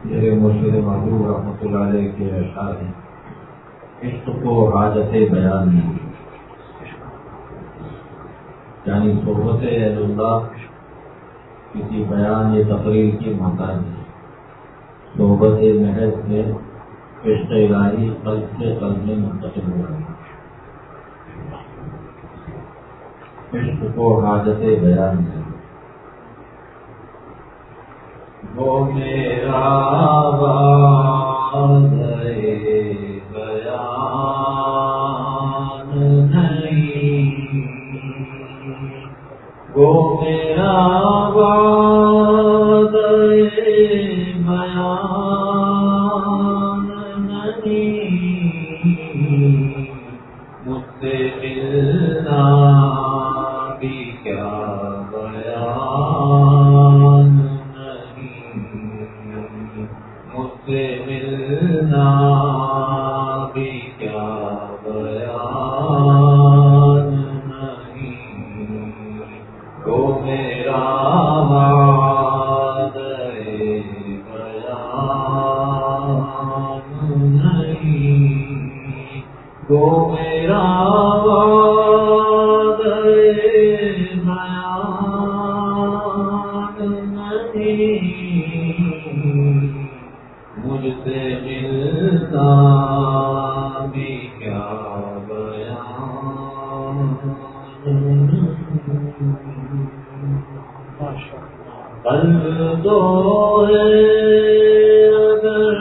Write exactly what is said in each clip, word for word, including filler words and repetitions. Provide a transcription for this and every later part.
میرے مرشد محبوب رحمۃ اللہ علیہ کے اشعار ہیں، عشق کو حاجت بیان نہیں، یعنی صحبت اہل اللہ کسی بیان یا تقریر کی محتاج ہے۔ صحبت محض میں عشق الہی قلب سے قلب میں منتقل ہو رہا ہے۔ عشق کو حاجت بیان نہیں، وہ میرا بیان نہیں، وہ میرا بیان نہیں، مجھ سے ملنا بھی کیا بیان، سے ملنا بھی کیا بیان نہیں، تو میرا وعدہ بیان نہیں، تو میرا وعدہ بیان نہیں، مجھ سے ملتا بھی کیا بیان۔ قلب تو ہے اگر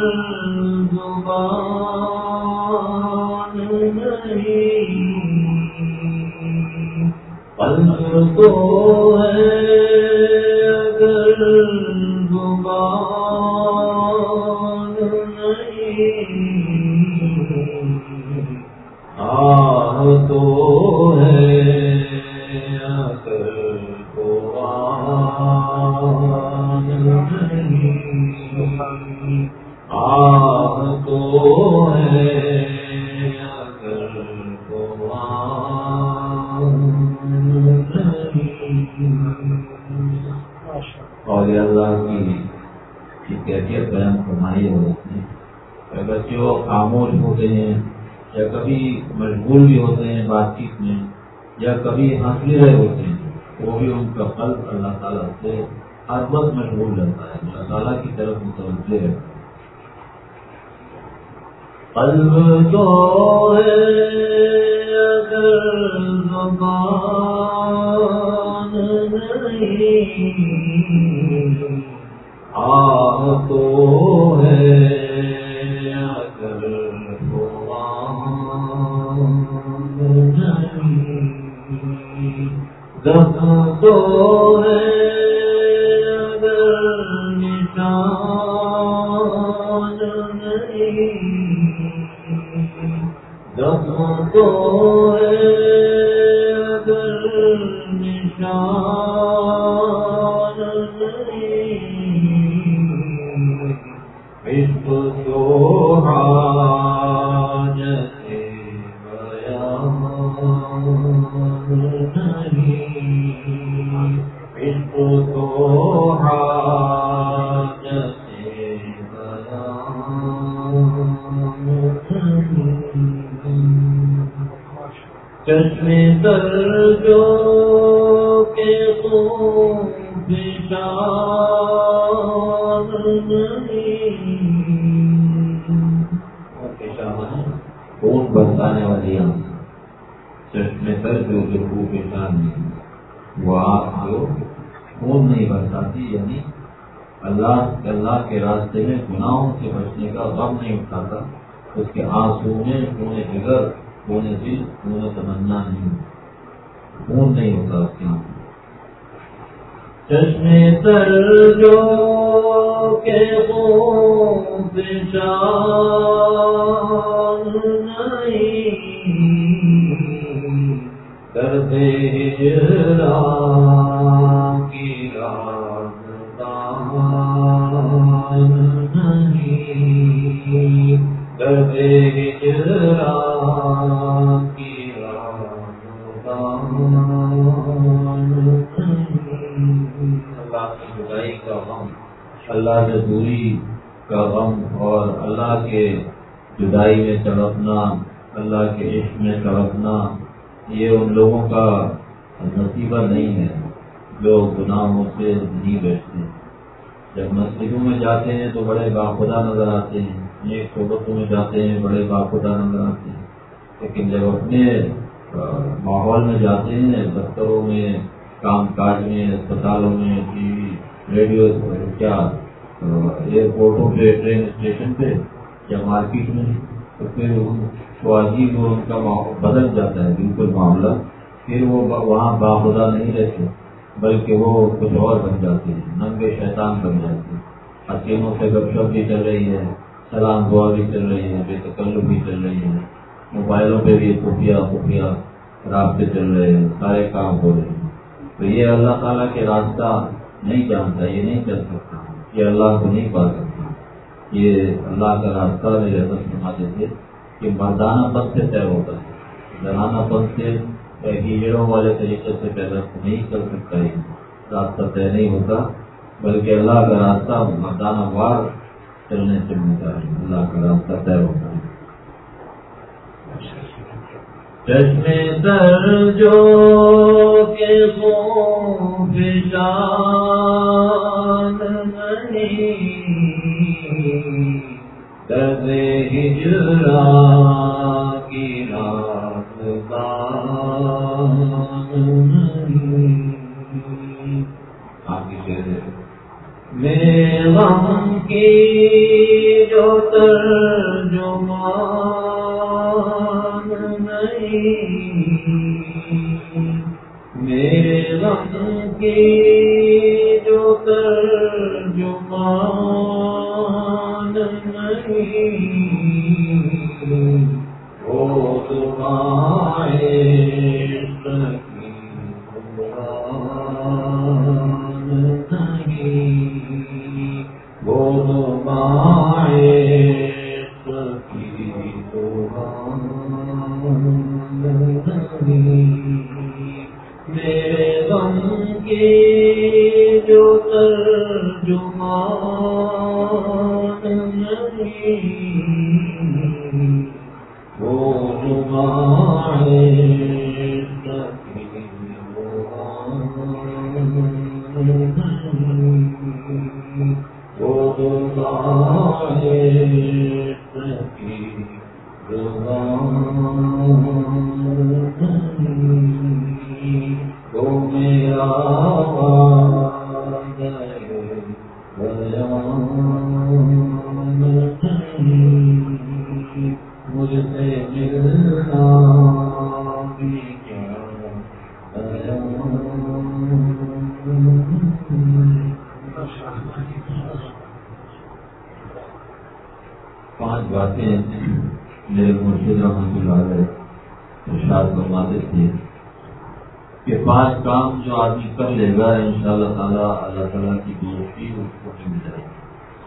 زبان نہیں، قلب تو ہے اگر زبان نہیں، آہ تو ہے اگر قرآن نہیں، آہ تو ہے اگر قرآن نہیں۔ اور اللہ کی کیفیت بیان فرمائی ہے اس نے، اگر جو خاموش ہوتے ہیں یا کبھی مشغول بھی ہوتے ہیں بات چیت میں یا کبھی ہنس بھی رہے ہوتے ہیں، وہ بھی ان کا قلب اللہ تعالیٰ سے ہر وقت مشغول رہتا ہے، اللہ تعالیٰ کی طرف متوجہ رہتا ہے۔ قلب تو ہے اگر زبان نہیں، آہ تو ہے اگر قرآن نہیں، زخم تو ہے اگر نشان نہیں، زخم تو ہے اگر نشان نہیں، عشق تو حاجت بیان نہیں، عشق تو حاجت بیان نہیں، چشمے تر جو کے خون پیشان نہیں، خون برسانے والی آنکھ، چشمے تر جو کے خون پیشان نہیں، وہ آنکھ جو خون نہیں برساتی، یعنی اللہ اللہ کے راستے میں گناہوں سے بچنے کا غم نہیں اٹھاتا، اس کے آنسو میں خون جگر، خون دل، خون تمنا نہیں، خون نہیں ہوتا اس کے آنکھ۔ چشمے تر جو کے خون پیشان نہیں، درد ہجران کی رازدان نہیں، درد ہجران کی رازدان نہیں، اللہ کی جدائی کا غم، اللہ سے دوری کا غم اور اللہ کے جدائی میں تڑپنا، اللہ کے عشق میں تڑپنا، یہ ان لوگوں کا نصیبہ نہیں ہے جو گناہوں سے نہیں بیٹھتے۔ جب مسجدوں میں جاتے ہیں تو بڑے باخدا نظر آتے ہیں، نیک صحبتوں میں جاتے ہیں بڑے باخدا نظر آتے ہیں، لیکن جب اپنے ماحول میں جاتے ہیں، دفتروں میں، کام کاج میں، اسپتالوں میں، ٹی وی ریڈیو کیا ایئرپورٹوں پہ، ٹرین اسٹیشن پہ یا مارکیٹ میں، تو پھر وہ عجیب وہ ان کا بدل جاتا ہے بالکل معاملہ۔ پھر وہ وہاں باخدا نہیں رہتے بلکہ وہ کچھ اور بن جاتے ہیں، ننگے شیطان بن جاتے ہیں۔ حکیموں سے گپ شپ بھی چل رہی ہے، سلام دعا بھی چل رہی ہے، بے تکلف بھی چل رہی ہے، موبائلوں پہ بھی خفیہ خفیہ رابطے چل رہے ہیں، سارے کام ہو رہے ہیں۔ تو یہ اللہ تعالیٰ کے راستہ نہیں جانتا، یہ نہیں چل سکتا، یہ اللہ کو نہیں پا سکتا۔ یہ اللہ کا راستہ میرے حضرت فرماتے تھے کہ مردانہ پن سے طے ہوتا ہے، زنانہ پن سے ہیجڑوں والے طریقے سے پیدا نہیں کر سکتا، ہے راستہ طے نہیں ہوتا، بلکہ اللہ کا راستہ مردانہ وار چلنے سے ملتا ہے، اللہ کا راستہ طے ہوتا ہے۔ چشمے در جو کے خوف جان نہیں، درد ہجران کی رات بان نہیں، آپ کی شعر ہے میرے غم کی جو ترجمان نہیں، میرے غم کی جو ترجمان نہیں، وہ تمہارے پانچ باتیں میرے مرشد رحمۃ اللہ علیہ ارشاد فرماتے تھے کہ پانچ کام جو آدمی کر لے گا انشاءاللہ تعالیٰ اللہ تعالیٰ کی دوستی اس کو مل جائے گی۔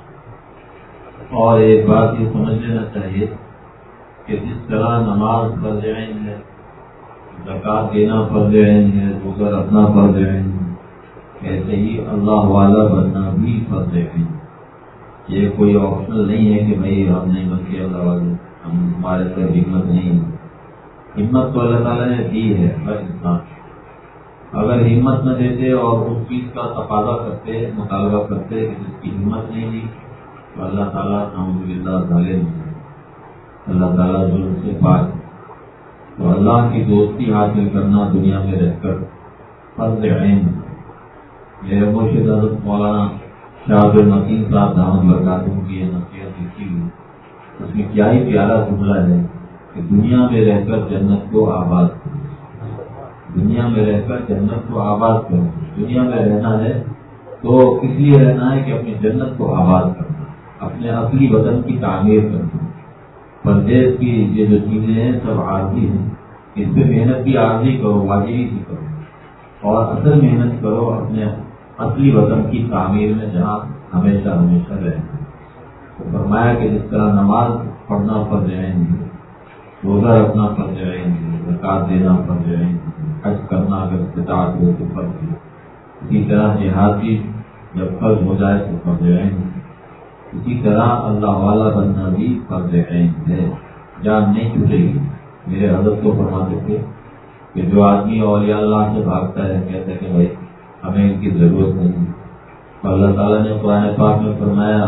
اور ایک بات یہ سمجھ لینا چاہیے کہ جس طرح نماز فرض عین ہے، زکوٰۃ دینا فرض عین ہے، روزہ رکھنا فرض عین ہے، ایسے ہی اللہ والا بننا بھی فرض عین ہے۔ یہ کوئی آپشنل نہیں ہے کہ بھائی ہم نہیں بنتے اللہ والے، ہم ہمارے اندر ہمت نہیں ہے۔ ہمت تو اللہ تعالیٰ نے دی ہے ہر انسان، اگر ہمت نہ دیتے اور اس چیز کا تقاضا کرتے، مطالبہ کرتے کہ جس کی ہمت نہیں دی تو اللہ تعالیٰ نعوذ باللہ ظالم ہے، اللہ تعالیٰ ظلم سے پاک۔ تو اللہ کی دوستی حاصل کرنا دنیا میں رہ کر فرض عین۔ میرے مرشد حضرت مولانا شاہ عبد المتین صاحب دامت برکاتہ کی یہ نصیحت لکھی ہوئی، اس میں کیا ہی پیارا جملہ ہے کہ دنیا میں رہ کر جنت کو آباد کرو، دنیا میں رہ کر جنت کو آباد کرو۔ دنیا میں رہنا ہے تو اس لیے رہنا ہے کہ اپنی جنت کو آباد کرنا، اپنے اصلی وطن کی تعمیر کرنا۔ پردیس کی یہ جو چیزیں ہیں سب عارضی ہیں، اس پہ محنت بھی عارضی کرو، واجبی بھی کرو، اور اصل محنت کرو اپنے اصلی وطن کی تعمیر میں جہاں ہمیشہ ہمیشہ رہنا۔ تو فرمایا کہ جس طرح نماز پڑھنا فرض عین ہے، روزہ رکھنا فرض عین ہے، زکوٰۃ دینا فرض عین ہے، حج کرنا اگر استطاعت ہو تو فرض ہے، اسی طرح جہاد بھی جب فرض ہو جائے تو فرض عین ہے۔ اسی طرح اللہ والا بننا بھی فرض عین ہے، جان نہیں چھوٹے گی۔ میرے حضرت کو فرماتے تھے کہ جو آدمی اولیاء اللہ سے بھاگتا ہے کہتا ہے کہ بھائی ہمیں ان کی ضرورت نہیں، اللہ تعالیٰ نے قرآن پاک میں فرمایا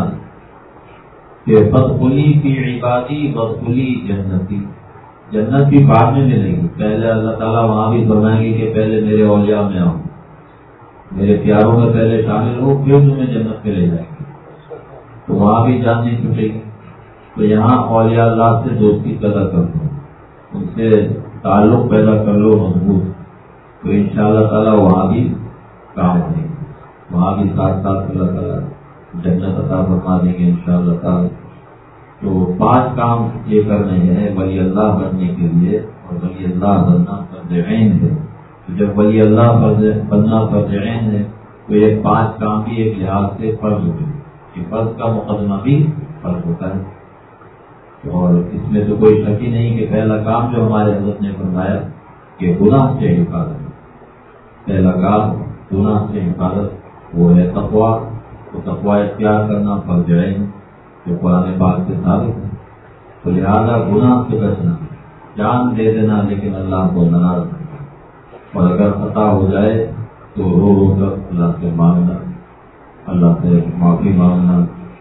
کہ بدخلی فی عبادی بدخلی جنتی، جنت بھی بعد میں ملے گی، پہلے اللہ تعالیٰ وہاں بھی فرمائیں گے کہ پہلے میرے اولیاء میں آؤ، میرے پیاروں میں پہلے شامل ہو، پھر تمہیں جنت پہ لے جائیں گے، تو وہاں بھی جان نہیں چھوٹے گی۔ تو یہاں اولیاء اللہ سے دوستی پیدا کر لو، ان سے تعلق پیدا کر لو مضبوط، تو انشاءاللہ تعالیٰ وہاں بھی کام آئے گی، وہاں بھی ساتھ ساتھ اللہ تعالیٰ جنت عطا فرما دیں گے انشاءاللہ تعالیٰ۔ تو پانچ کام یہ کرنے ہیں ولی اللہ بننے کے لیے، اور ولی اللہ بننا فرض عین ہے۔ تو جب ولی اللہ فرض بننا فرض عین ہے تو یہ پانچ کام بھی ایک لحاظ سے فرض ہوتے ہیں، کہ فرض کا مقدمہ بھی فرض ہوتا ہے، اور اس میں تو کوئی شک ہی نہیں کہ پہلا کام جو ہمارے حضرت نے فرمایا کہ گناہ سے حفاظت، پہلا کام گناہ سے حفاظت وہ ہے تقویٰ، تو تقویٰ اختیار کرنا فرض عین جو قرآن پاک سے ثابت ہے۔ تو لہٰذا گناہ سے بچنا، جان دے دینا لیکن اللہ کو ناراض کرنا، اور اگر خطا ہو جائے تو رو رو کر اللہ سے مانگنا، اللہ سے معافی مانگنا۔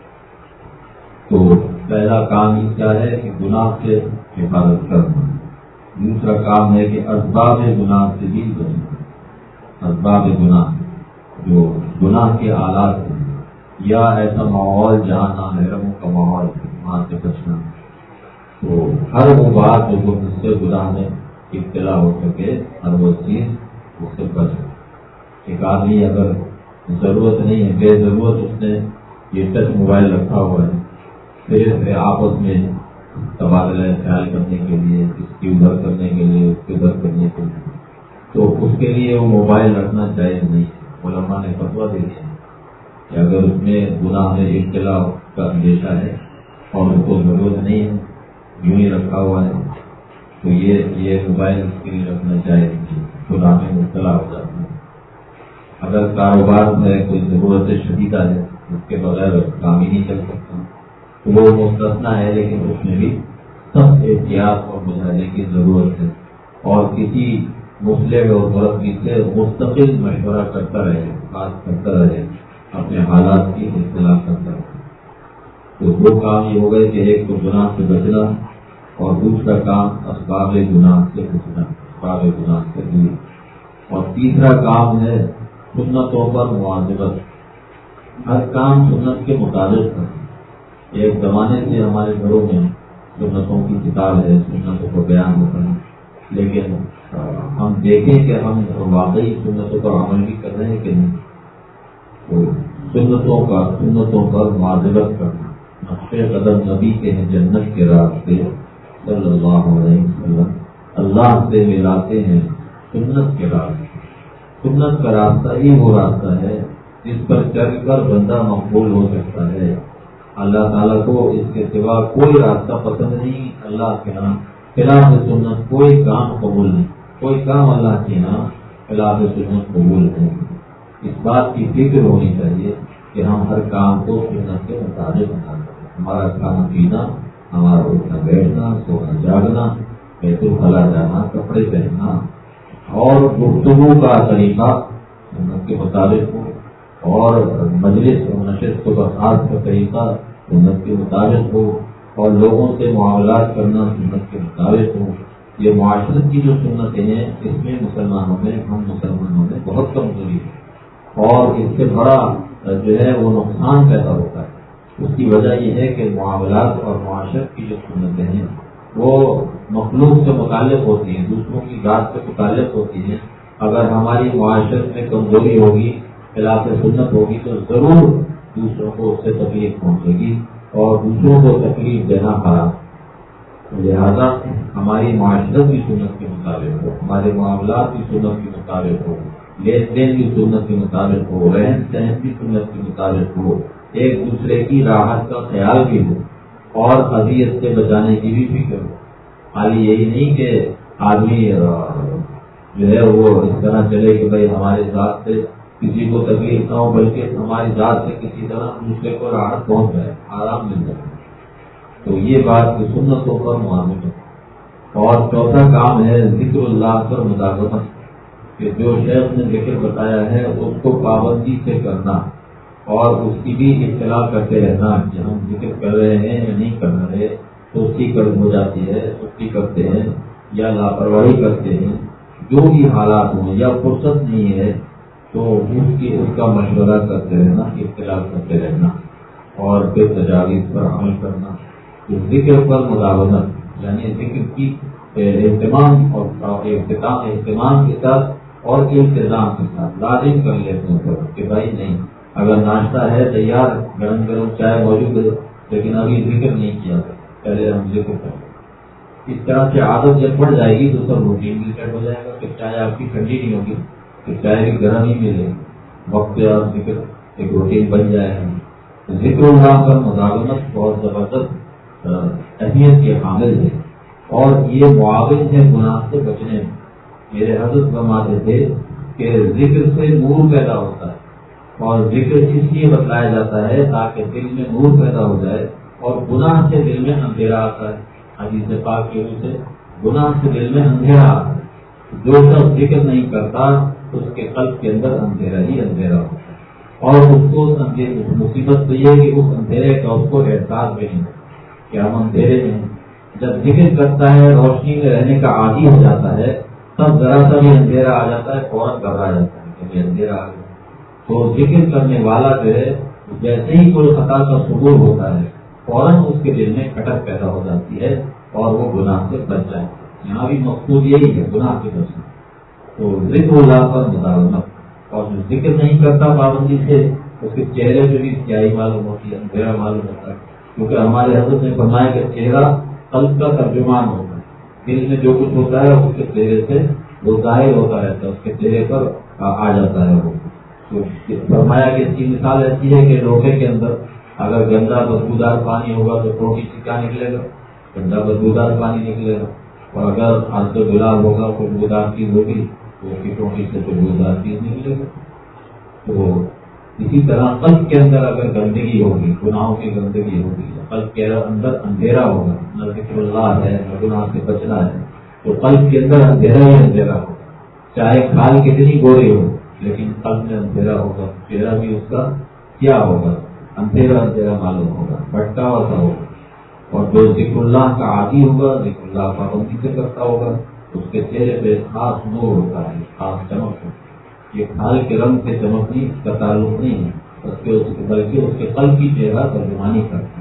تو پہلا کام ہی کیا ہے کہ گناہ سے حفاظت کرنا۔ دوسرا کام ہے کہ اسباب گناہ سے بھی بچنا، اسباب گناہ جو گناہ کے آلات ہیں، یا ایسا ماحول جہاں نامحرموں کا ماحول ہے وہاں سے بچنا۔ تو ہر وہ بات جو اس سے گناہ میں ابتلا ہو سکے، ہر وہ چیز اس سے بچ سکے۔ ایک آدمی اگر ضرورت نہیں ہے، بے ضرورت اس نے یہ ٹچ موبائل رکھا ہوا ہے، صرف آپس میں تبادلہ خیال کرنے کے لیے، اس کی ادھر کرنے کے لیے، اس کے ادھر کرنے کے لیے، تو اس کے لیے وہ موبائل رکھنا جائز نہیں ہے۔ علماء نے فتویٰ دے دیا کہ اگر اس میں گناہ میں ابتلا کا اندیشہ ہے اور اس کو ضرورت نہیں ہے، یوں ہی رکھا ہوا ہے، تو یہ یہ موبائل اس کے لیے رکھنا جائز نہیں، گناہ میں مبتلا ہو جاتا ہے۔ اگر کاروبار میں کوئی ضرورت شدیدہ ہے، اس کے بغیر کام ہی نہیں چل سکتا، تو وہ مستثنا ہے، لیکن اس میں بھی سخت احتیاط اور مجاہدے کی ضرورت ہے، اور کسی مسلم اور مربی سے مستقل مشورہ کرتا رہے، بات کرتا رہے، اپنے حالات کی اطلاع کرتا رہے۔ تو دو کام یہ ہو گئے کہ ایک تو گناہ سے بچنا، اور دوسرا کام اسباب گناہ سے بچنا، اسباب گناہ سے دور، اور تیسرا کام ہے سنتوں پر مواظبت، ہر کام سنت کے مطابق کرنا۔ ایک زمانے سے ہمارے گھروں میں سنتوں کی کتاب ہے، سنتوں کو بیان ہوتا ہے، لیکن ہم دیکھیں کہ ہم واقعی سنتوں پر عمل بھی کر رہے ہیں کہ نہیں۔ تو سنتوں کا سنتوں پر مواظبت کرنا، نقش قدم نبی کے ہیں جنت کے راستے صلی اللہ علیہ وسلم، اللہ سے ملاتے ہیں سنت کے راستے۔ سنت کا راستہ ہی وہ راستہ ہے جس پر چل کر بندہ مقبول ہو سکتا ہے۔ اللہ تعالیٰ کو اس کے سوا کوئی راستہ پسند نہیں، اللہ کے ہاں خلاف سنت کوئی کام قبول نہیں، کوئی کام اللہ کے ہاں خلاف سنت قبول نہیں۔ اس بات کی فکر ہونی چاہیے کہ ہم ہر کام کو سنت کے مطابق بنا کریں، ہمارا کھانا پینا، ہمارا اٹھنا بیٹھنا، سونا جاگنا، بیت الخلا جانا، کپڑے پہننا، اور گفتگو کا طریقہ سنت کے مطابق ہو، اور مجلس و نشست و برخاست کا طریقہ سنت کے مطابق ہو، اور لوگوں سے معاملات کرنا سنت کے مطابق ہو۔ یہ معاشرت کی جو سنتیں ہیں اس میں مسلمانوں میں، ہم مسلمانوں میں بہت کمزوری ہے، اور اس سے بڑا جو ہے وہ نقصان پیدا ہوتا ہے۔ اس کی وجہ یہ ہے کہ معاملات اور معاشرت کی جو سنتیں ہیں وہ مخلوق سے متعلق ہوتی ہیں، دوسروں کی ذات سے متعلق ہوتی ہیں۔ اگر ہماری معاشرت میں کمزوری ہوگی، خلاف سنت ہوگی، تو ضرور دوسروں کو اس سے تکلیف پہنچے گی، اور دوسروں کو تکلیف دینا حرام۔ لہذا ہماری معاشرت کی سنت کے مطابق ہو، ہمارے معاملات کی سنت کے مطابق ہو، لین دین کی سنت کے مطابق ہو، رہن سہن کی سنت کے مطابق ہو، ایک دوسرے کی راحت کا خیال بھی ہو، اور اذیت سے بچانے کی بھی فکر ہو۔ خالی یہی نہیں کہ آدمی جو ہے وہ اس طرح چلے کہ بھائی ہمارے ذات سے کسی کو تکلیف نہ ہو بلکہ ہماری ذات سے کسی طرح دوسرے کو راحت پہنچ جائے، آرام مل جائے، تو یہ بات کی سنتوں پر معاملہ ہے۔ اور چوتھا کام ہے ذکر اللہ پر مداومت، کہ جو شیخ نے ذکر بتایا ہے اس کو پابندی سے کرنا اور اس کی بھی اطلاع کرتے رہنا کہ ہم ذکر کر رہے ہیں یا نہیں کر رہے، سستی کر ہو جاتی ہے، سستی کرتے ہیں یا لاپرواہی کرتے ہیں، جو بھی حالات ہوں یا فرصت نہیں ہے تو اس کی اس کا مشورہ کرتے رہنا، اطلاع کرتے رہنا اور پھر تجاویز پر عمل کرنا۔ تو ذکر پر مداومت یعنی ذکر کی اہتمام اور اہتمام اہتمام کے ساتھ اور انتظام کے ساتھ لازم کر لیتے ہیں کہ بھائی نہیں، اگر ناشتہ ہے تیار، گرم گرم چائے موجود ہے لیکن ابھی ذکر نہیں کیا، پہلے ہم ذکر کریں۔ اس طرح سے عادت جب پڑ جائے گی تو سب روٹین بھی سیٹ ہو جائے گا کہ چائے آپ کی ٹھنڈی نہیں ہوگی، کہ چائے بھی گرم ہی ملے، وقت پہ آپ ذکر ایک روٹین بن جائے گا۔ ذکر اللہ پر مداومت بہت زبردست اہمیت کے حامل ہے اور یہ معاون ہے گناہ سے بچنے میں۔ میرے حضرت فرماتے تھے کہ ذکر سے نور پیدا ہوتا ہے اور ذکر اس لیے بتلایا جاتا ہے تاکہ دل میں نور پیدا ہو جائے اور گناہ سے دل میں اندھیرا آتا ہے۔ حدیث پاک کی وجہ سے گناہ سے دل میں اندھیرا آتا ہے، جو شخص ذکر نہیں کرتا اس کے قلب کے اندر اندھیرا ہی اندھیرا ہوتا ہے اور اس کو مصیبت تو یہ ہے کہ اس اندھیرے کا اس کو احساس بھی نہیں ہوتا کہ ہم اندھیرے میں ہیں۔ جب ذکر کرتا ہے روشنی میں رہنے کا عادی ہو جاتا ہے تب ذرا سا بھی اندھیرا آ جاتا ہے فوراً گھبرا جاتا ہے کہ اندھیرا آ گیا۔ تو ذکر کرنے والا جو ہے جیسے ہی کوئی خطا کا ثبوت ہوتا ہے فوراً اس کے دل میں کھٹک پیدا ہو جاتی ہے اور وہ گناہ سے بچ جائے۔ یہاں بھی مقصود یہی ہے گناہ سے بچنا۔ تو ذکر اللہ پر مداومت، اور جو ذکر نہیں کرتا پابندی سے اس کے چہرے پہ بھی سیاہی معلوم ہوتی ہے، اندھیرا معلوم ہوتا ہے، کیونکہ ہمارے حضرت نے فرمایا کہ چہرہ قلب کا ترجمان ہوتا ہے، دل میں جو کچھ ہوتا ہے اس کے چہرے سے وہ ظاہر ہوتا رہتا ہے، اس کے چہرے پر آ جاتا ہے وہ۔ تو فرمایا کہ اس کی مثال ایسی ہے کہ لوٹے کے اندر اگر گندا بدبودار پانی ہوگا تو ٹوٹی سے کیا نکلے گا؟ گندا بدبودار پانی نکلے گا، اور اگر ہاتھ گلاب ہوگا خوشبودار چیز ہوگی تو اس کی ٹوٹی سے خوشبودار چیز نکلے گا۔ تو اسی طرح قلب کے اندر اگر گندگی ہوگی، گناہوں کی گندگی ہوگی، قلب کے اندر اندھیرا ہوگا، نہ ذکر اللہ ہے نہ گناہ سے بچنا ہے، تو قلب کے اندر اندھیرا ہی اندھیرا ہوگا، چاہے کھال کتنی گوری ہو لیکن قلب میں اندھیرا ہوگا، چہرہ بھی اس کا کیا ہوگا؟ اندھیرا اندھیرا معلوم ہوگا، بھٹکا ہوا سا ہوگا۔ اور جو ذکر اللہ کا عادی ہوگا، ذکر اللہ پابندی سے کرتا ہوگا، اس کے چہرے پہ خاص نور ہوتا ہے، خاص چمک ہوتا ہے۔ یہ کھال کے رنگ سے چمکنی اس کا تعلق نہیں ہے بلکہ اس کے قلب کی چہرہ ترجمانی کرتا ہے۔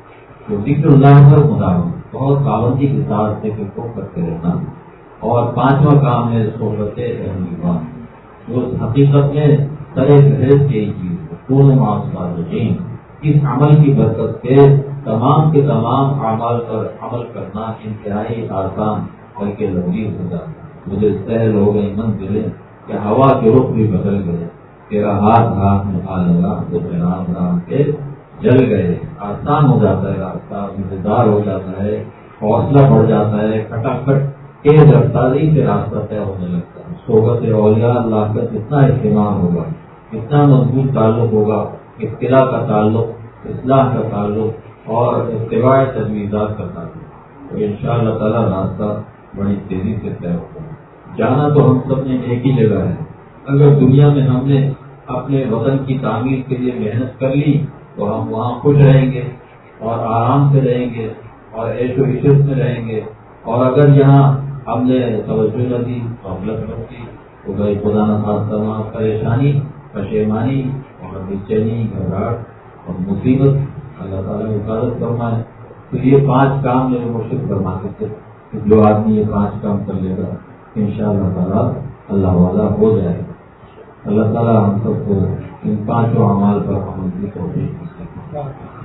تو ذکر اللہ پر مداومت، بہت پابندی کے ساتھ ذکر کو کرتے رہنا۔ اور پانچواں کام ہے صحبت اہل ایمان، جو حقیقت میں سرے فہرست یہی چیز ہے، پورن معصومین۔ اس عمل کی برکت سے تمام کے تمام اعمال پر عمل کرنا انتہائی آسان بلکہ لذیذ ہو جاتا ہے۔ مجھے سہل ہو گئی منزلیں کہ ہوا کے رخ بھی بدل گئے، تیرا ہاتھ ہاتھ میں آ لگا تو رام رام کے جل گئے۔ آسان ہو جاتا ہے راستہ، مزیدار ہو جاتا ہے، حوصلہ بڑھ جاتا ہے، کھٹاکھٹ تیز رفتاری سے راستہ طے ہونے لگتا ہے۔ صحبت اولیاء اللہ کا جتنا اہتمام ہوگا، اتنا مضبوط تعلق ہوگا، اطلاع کا تعلق، اصلاح کا تعلق اور اتباع تجویزات کا تعلق، تو انشاءاللہ تعالی راستہ بڑی تیزی سے طے ہوگا۔ جانا تو ہم سب نے ایک ہی جگہ ہے، اگر دنیا میں ہم نے اپنے وطن کی تعمیر کے لیے محنت کر لی تو ہم وہاں خوش رہیں گے اور آرام سے رہیں گے اور عیش و عشرت میں رہیں گے، اور اگر یہاں ہم نے توجہ نہ دی، غفلت رکھی تو بھائی خدا نہ خواستہ وہاں پریشانی، پشیمانی اور بے چینی، گھبراہٹ اور مصیبت اللہ تعالیٰ نے حفاظت فرمائے۔ تو یہ پانچ کام میرے مرشد فرماتے تھے کہ جو آدمی یہ پانچ کام کر لے گا انشاءاللہ تعالیٰ اللہ والا ہو جائے گا۔ اللہ تعالیٰ ہم سب کو ان پانچوں اعمال پر عمل کی توفیق دے۔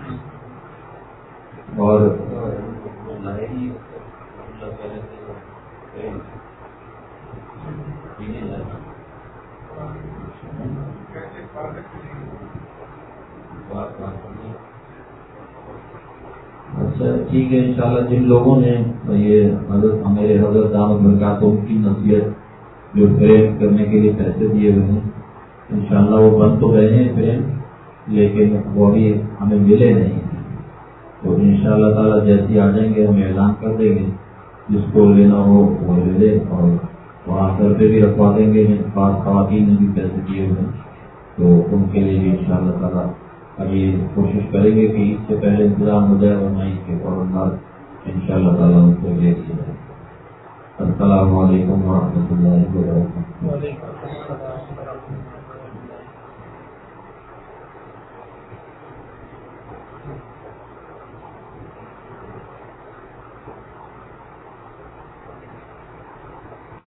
اور اچھا ٹھیک ہے، انشاءاللہ جن لوگوں نے یہ حضرت میرے حضرت دامت برکاتہم کی نصیحت جو فریب کرنے کے لیے پیسے دیے ہوئے ہیں انشاءاللہ وہ بن تو گئے ہیں فریم لیکن وہ ابھی ہمیں ملے نہیں، تو انشاءاللہ تعالیٰ جیسے آ جائیں گے ہم اعلان کر دیں گے، جس کو لینا ہو وہ لے لے، اور وہاں گھر پہ بھی رکھوا دیں گے، خاص خواتین نے بھی پیسے دیے ہوئے تو ان کے لیے بھی انشاءاللہ تعالیٰ ابھی کوشش کریں گے کہ اس سے پہلے انتظام ہو جائے اور نہ اس کے فوراً بعد انشاءاللہ تعالیٰ ان کو لے دیا جائے۔ السلام علیکم ورحمۃ اللہ وبرکاتہ۔